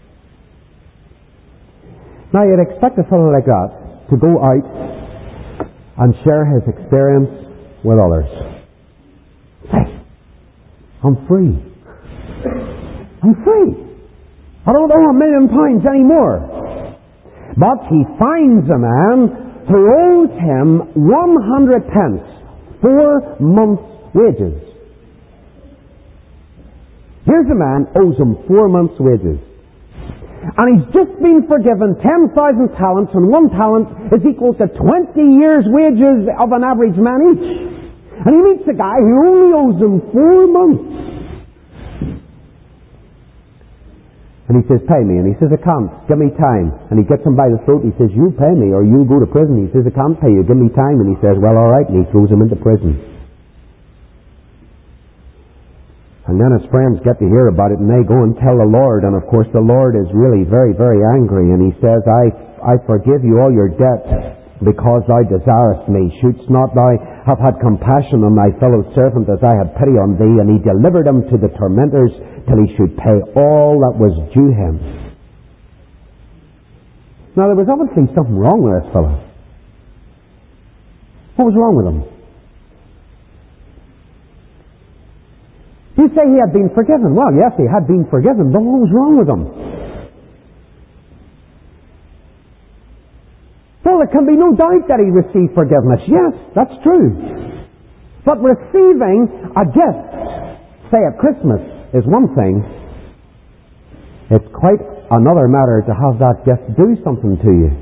Now, you'd expect a fellow like that to go out and share his experience with others. I'm free. I'm free. I don't owe a million pounds anymore. But he finds a man who owes him one hundred pence, four months' wages. Here's a man owes him four months' wages. And he's just been forgiven ten thousand talents, and one talent is equal to twenty years' wages of an average man each. And he meets a guy who only owes him four months. And he says, pay me. And he says, I can't. Give me time. And he gets him by the throat. He says, you pay me or you go to prison. He says, I can't pay you. Give me time. And he says, well, all right. And he throws him into prison. And then his friends get to hear about it, and they go and tell the Lord. And of course the Lord is really very, very angry. And he says, I, I forgive you all your debt because thou desirest me. Shouldst not thou have had compassion on thy fellow servant as I had pity on thee? And he delivered him to the tormentors till he should pay all that was due him. Now there was obviously something wrong with this fellow. What was wrong with him? You say he had been forgiven. Well, yes, he had been forgiven, but what was wrong with him? Well, there can be no doubt that he received forgiveness. Yes, that's true. But receiving a gift, say at Christmas, is one thing. It's quite another matter to have that gift do something to you.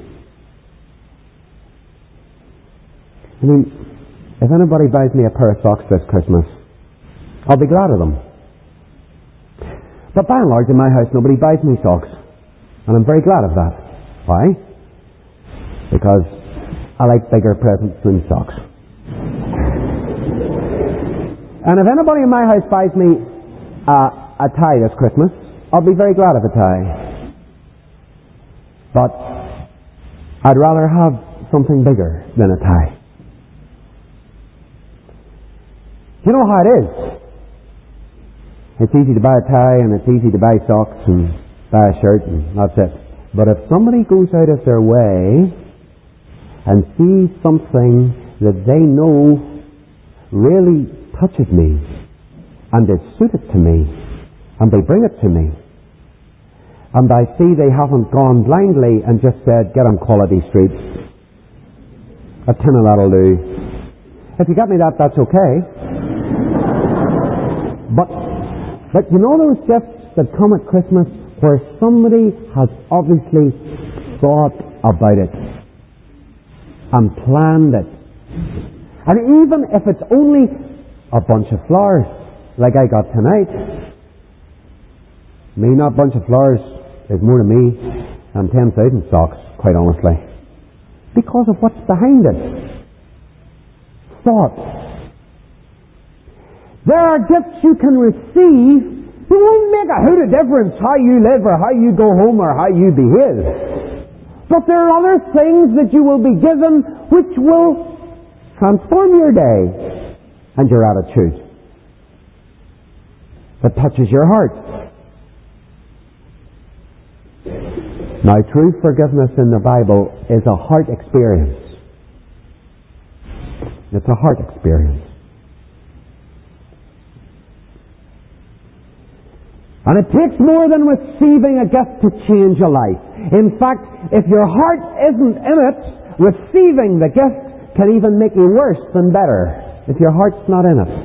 I mean, if anybody buys me a pair of socks this Christmas, I'll be glad of them. But by and large, in my house, nobody buys me socks. And I'm very glad of that. Why? Because I like bigger presents than socks. And if anybody in my house buys me uh, a tie this Christmas, I'll be very glad of a tie. But I'd rather have something bigger than a tie. You know how it is. It's easy to buy a tie, and it's easy to buy socks and buy a shirt, and that's it. But if somebody goes out of their way and sees something that they know really touches me and is suited to me, and they bring it to me, and I see they haven't gone blindly and just said, get on Quality Street, a tin of that'll do. If you get me that, that's okay. But But you know those gifts that come at Christmas where somebody has obviously thought about it and planned it. And even if it's only a bunch of flowers, like I got tonight. Me, not a bunch of flowers is more to me than ten thousand socks, quite honestly. Because of what's behind it. Thought. There are gifts you can receive. It won't make a hoot of difference how you live or how you go home or how you behave. But there are other things that you will be given which will transform your day and your attitude. That touches your heart. Now, true forgiveness in the Bible is a heart experience. It's a heart experience. And it takes more than receiving a gift to change a life. In fact, if your heart isn't in it, receiving the gift can even make you worse than better if your heart's not in it.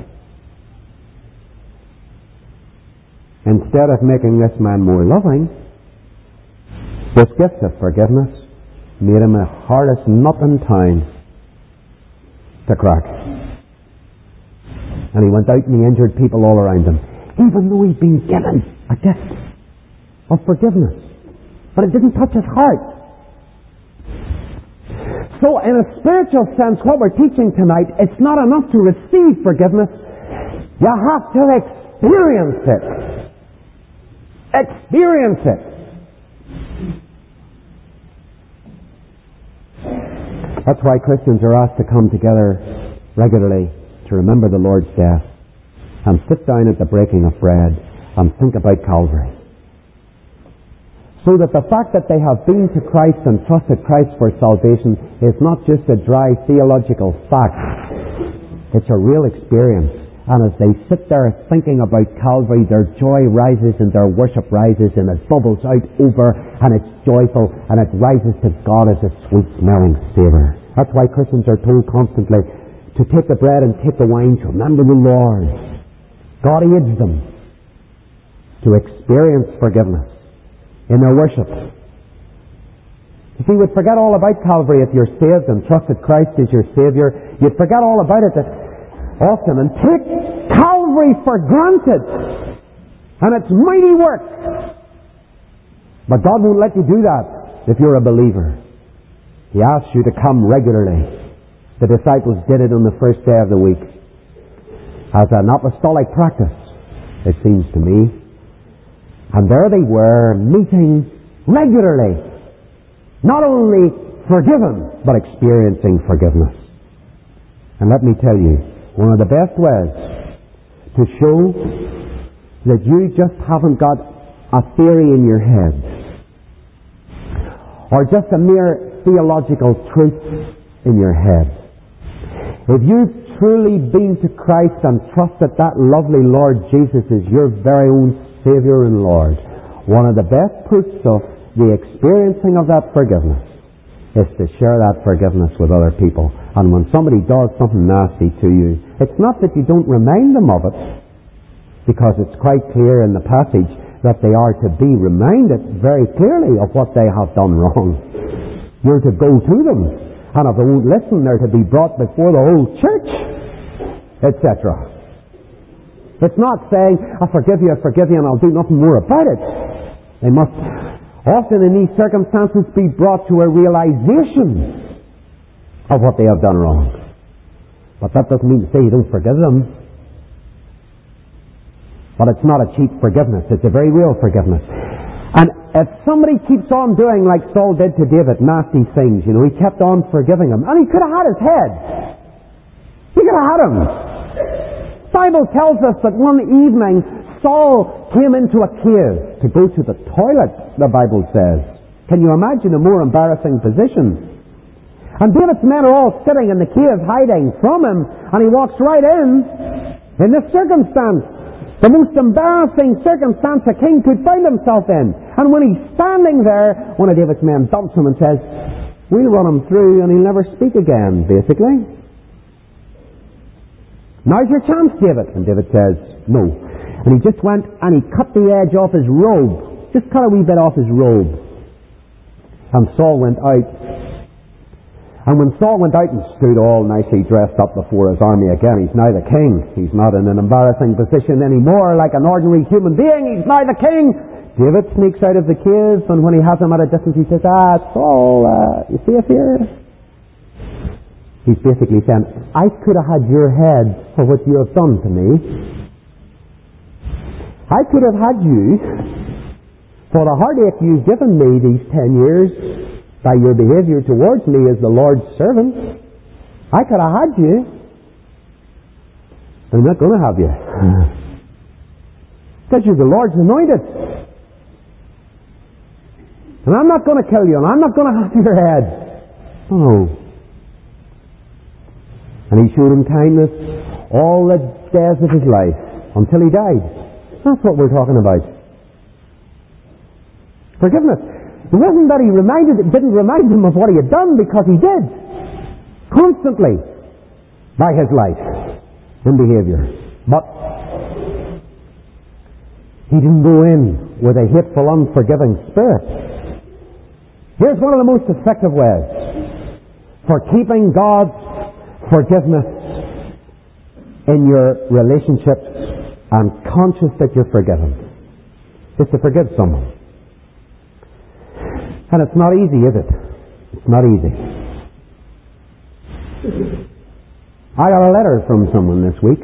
Instead of making this man more loving, this gift of forgiveness made him the hardest nut in town to crack. And he went out and he injured people all around him, even though he'd been given a gift of forgiveness. But it didn't touch his heart. So in a spiritual sense, what we're teaching tonight, it's not enough to receive forgiveness. You have to experience it. Experience it. That's why Christians are asked to come together regularly to remember the Lord's death and sit down at the breaking of bread and think about Calvary. So that the fact that they have been to Christ and trusted Christ for salvation is not just a dry theological fact. It's a real experience. And as they sit there thinking about Calvary, their joy rises and their worship rises and it bubbles out over and it's joyful and it rises to God as a sweet smelling savour. That's why Christians are told constantly to take the bread and take the wine, to remember the Lord. God aids them to experience forgiveness in their worship. You see, we'd forget all about Calvary if you're saved and trusted Christ as your Saviour. You'd forget all about it often and take Calvary for granted and its mighty work. But God won't let you do that if you're a believer. He asks you to come regularly. The disciples did it on the first day of the week as an apostolic practice, it seems to me. And there they were, meeting regularly, not only forgiven but experiencing forgiveness. And let me tell you, one of the best ways to show that you just haven't got a theory in your head or just a mere theological truth in your head. If you've truly been to Christ and trusted that lovely Lord Jesus as your very own Saviour and Lord, one of the best proofs of the experiencing of that forgiveness is to share that forgiveness with other people. And when somebody does something nasty to you, it's not that you don't remind them of it, because it's quite clear in the passage that they are to be reminded very clearly of what they have done wrong. You're to go to them, and if they won't listen, they're to be brought before the whole church, et cetera. It's not saying, I forgive you, I forgive you, and I'll do nothing more about it. They must often in these circumstances be brought to a realization of what they have done wrong. But that doesn't mean to say you don't forgive them. But it's not a cheap forgiveness. It's a very real forgiveness. And if somebody keeps on doing like Saul did to David, nasty things, you know, he kept on forgiving him. And he could have had his head. He could have had him. The Bible tells us that one evening Saul came into a cave to go to the toilet, the Bible says. Can you imagine a more embarrassing position? And David's men are all sitting in the cave hiding from him, and he walks right in in this circumstance. The most embarrassing circumstance a king could find himself in. And when he's standing there, one of David's men dumps him and says, we'll run him through and he'll never speak again, basically. Now's your chance, David. And David says, no. And he just went and he cut the edge off his robe. Just cut a wee bit off his robe. And Saul went out. And when Saul went out and stood all nicely dressed up before his army again, he's now the king. He's not in an embarrassing position anymore like an ordinary human being. He's now the king. David sneaks out of the cave, and when he has him at a distance, he says, ah, Saul, uh, you see it here? He's basically saying, I could have had your head for what you have done to me. I could have had you for the heartache you've given me these ten years by your behavior towards me as the Lord's servant. I could have had you. I'm not going to have you. Because you're the Lord's anointed. And I'm not going to kill you, and I'm not going to have your head. Oh. And he showed him kindness all the days of his life until he died. That's what we're talking about. Forgiveness. It wasn't that he reminded, it didn't remind him of what he had done, because he did. Constantly. By his life and behavior. But he didn't go in with a hateful, unforgiving spirit. Here's one of the most effective ways for keeping God's forgiveness in your relationships and conscious that you're forgiven. Is to forgive someone. And it's not easy, is it? It's not easy. I got a letter from someone this week.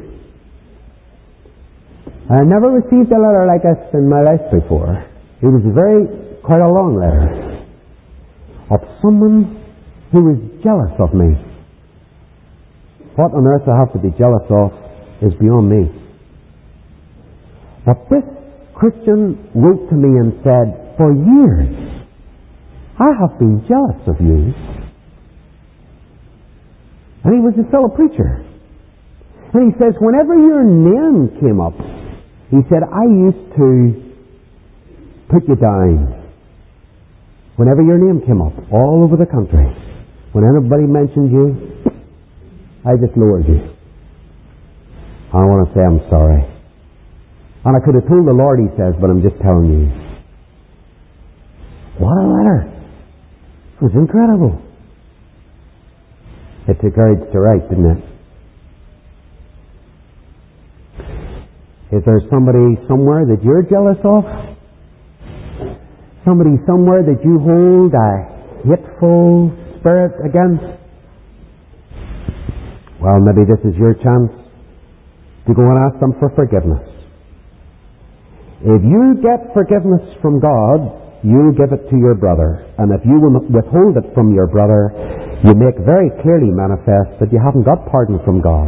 I never received a letter like this in my life before. It was a very, quite a long letter. Of someone who was jealous of me. What on earth I have to be jealous of is beyond me. But this Christian wrote to me and said, for years, I have been jealous of you. And he was a fellow preacher. And he says, whenever your name came up, he said, I used to put you down. Whenever your name came up, all over the country, when anybody mentioned you, I just lowered you. I want to say I'm sorry. And I could have told the Lord, he says, but I'm just telling you. What a letter. It was incredible. It took courage to write, didn't it? Is there somebody somewhere that you're jealous of? Somebody somewhere that you hold a hateful spirit against? Well, maybe this is your chance to go and ask them for forgiveness. If you get forgiveness from God, you'll give it to your brother. And if you will withhold it from your brother, you make very clearly manifest that you haven't got pardon from God.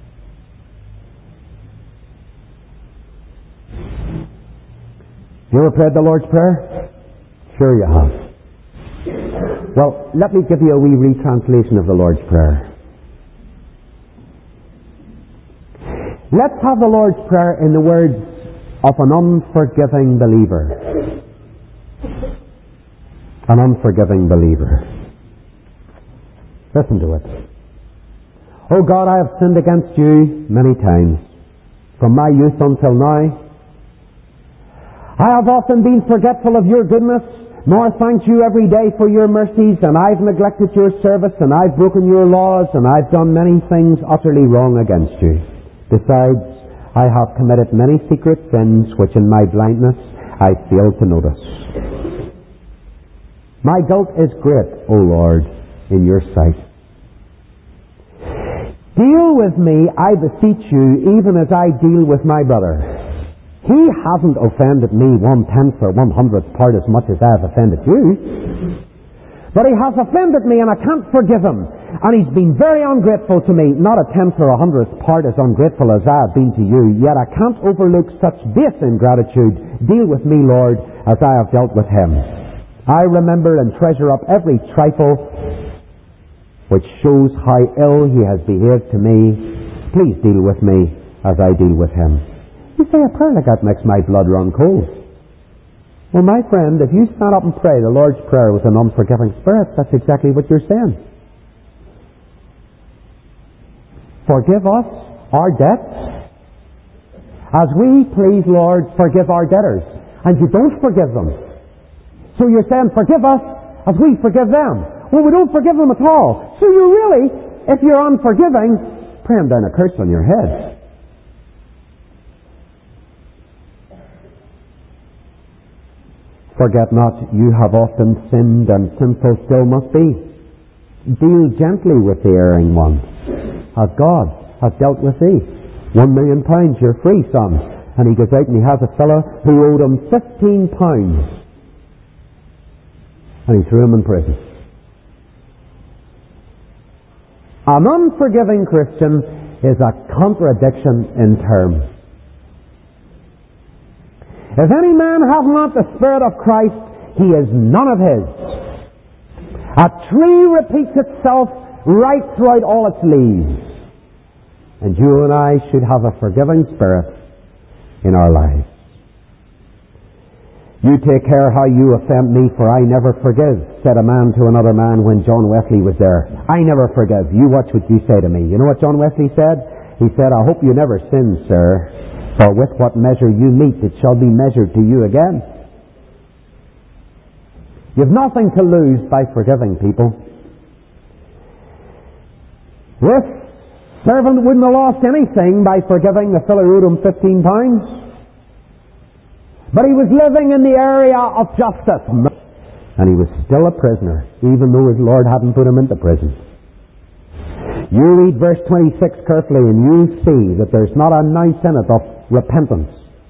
You ever prayed the Lord's Prayer? Sure you have. Well, let me give you a wee retranslation of the Lord's Prayer. Let's have the Lord's Prayer in the words of an unforgiving believer. An unforgiving believer. Listen to it. Oh God, I have sinned against you many times, from my youth until now. I have often been forgetful of your goodness, nor thanked you every day for your mercies, and I've neglected your service, and I've broken your laws, and I've done many things utterly wrong against you. Besides, I have committed many secret sins which in my blindness I failed to notice. My guilt is great, O Lord, in your sight. Deal with me, I beseech you, even as I deal with my brother. He hasn't offended me one-tenth or one-hundredth part as much as I have offended you. But he has offended me and I can't forgive him. And he's been very ungrateful to me, not a tenth or a hundredth part as ungrateful as I have been to you. Yet I can't overlook such base ingratitude. Deal with me, Lord, as I have dealt with him. I remember and treasure up every trifle which shows how ill he has behaved to me. Please deal with me as I deal with him. You say a prayer like that makes my blood run cold. Well, my friend, if you stand up and pray the Lord's Prayer with an unforgiving spirit, that's exactly what you're saying. Forgive us our debts, as we, please, Lord, forgive our debtors. And you don't forgive them. So you're saying, forgive us as we forgive them. Well, we don't forgive them at all. So you really, if you're unforgiving, praying down a curse on your head. Forget not, you have often sinned, and sinful still must be. Deal gently with the erring one, as God has dealt with thee. One million pounds, you're free, son. And he goes out and he has a fellow who owed him fifteen pounds. And he threw him in prison. An unforgiving Christian is a contradiction in terms. If any man have not the Spirit of Christ, he is none of his. A tree repeats itself right throughout all its leaves. And you and I should have a forgiving spirit in our lives. You take care how you offend me, for I never forgive, said a man to another man when John Wesley was there. I never forgive. You watch what you say to me. You know what John Wesley said? He said, I hope you never sin, sir. For with what measure you meet, it shall be measured to you again. You've nothing to lose by forgiving people. This servant wouldn't have lost anything by forgiving the fellow who owed him fifteen pounds. But he was living in the area of justice. And he was still a prisoner, even though his Lord hadn't put him into prison. You read verse twenty-six carefully and you'll see that there's not an ounce in it of repentance.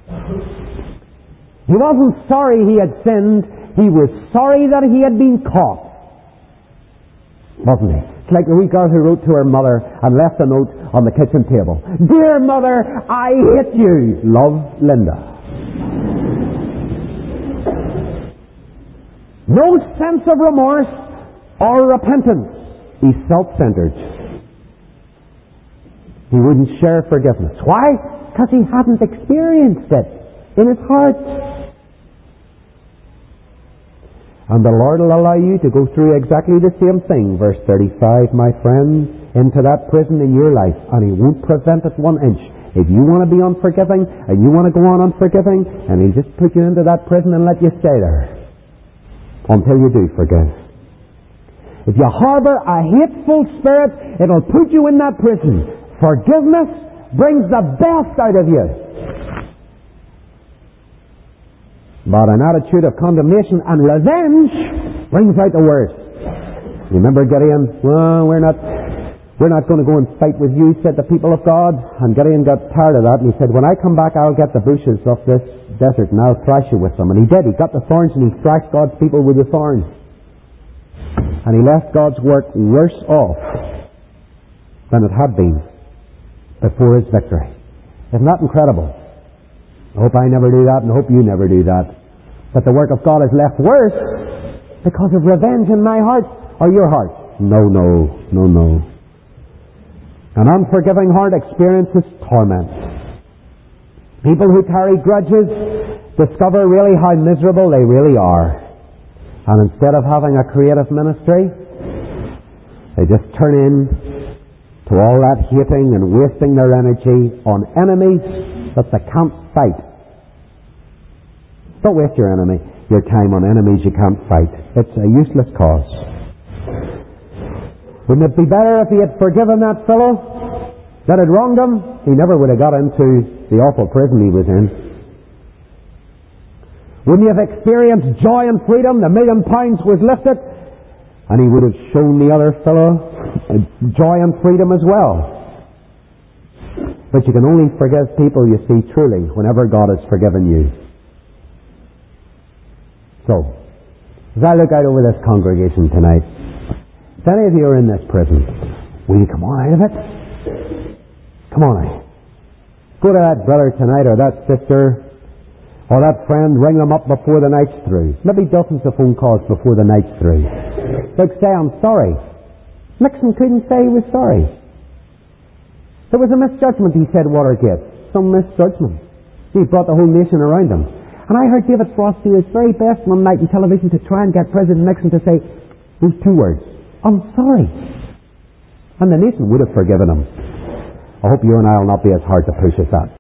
He wasn't sorry he had sinned. He was sorry that he had been caught. Wasn't he? It's like the wee girl who wrote to her mother and left a note on the kitchen table. Dear mother, I hate you. Love, Linda. No sense of remorse or repentance. He's self-centered. He wouldn't share forgiveness. Why? Because he hadn't experienced it in his heart. And the Lord will allow you to go through exactly the same thing, verse thirty-five, my friend, into that prison in your life, and He won't prevent it one inch. If you want to be unforgiving, and you want to go on unforgiving, and He'll just put you into that prison and let you stay there until you do forgive. If you harbour a hateful spirit, it'll put you in that prison. Forgiveness brings the best out of you. But an attitude of condemnation and revenge brings out the worst. You remember Gideon? Well, we're not we're not going to go and fight with you, said the people of God. And Gideon got tired of that, and he said, when I come back, I'll get the bushes of this desert, and I'll thrash you with them. And he did. He got the thorns, and he thrashed God's people with the thorns. And he left God's work worse off than it had been before his victory. Isn't that incredible? I hope I never do that, and I hope you never do that. But the work of God is left worse because of revenge in my heart or your heart. No, no, no, no. An unforgiving heart experiences torment. People who carry grudges discover really how miserable they really are. And instead of having a creative ministry, they just turn in to all that hating and wasting their energy on enemies that they can't fight. Don't waste your enemy, your time on enemies you can't fight. It's a useless cause. Wouldn't it be better if he had forgiven that fellow that had wronged him? He never would have got into the awful prison he was in. Wouldn't he have experienced joy and freedom? The million pounds was lifted, and he would have shown the other fellow joy and freedom as well. But you can only forgive people, you see, truly, whenever God has forgiven you. So, as I look out over this congregation tonight, if any of you are in this prison, will you come on out of it? Come on out. Go to that brother tonight, or that sister, or that friend, ring them up before the night's through. Maybe dozens of phone calls before the night's through. Look, say, I'm sorry. Nixon couldn't say he was sorry. There was a misjudgment, he said, Watergate. Some misjudgment. He brought the whole nation around him. And I heard David Frost do his very best one night on television to try and get President Nixon to say those two words, I'm sorry. And the nation would have forgiven him. I hope you and I will not be as hard to push as that.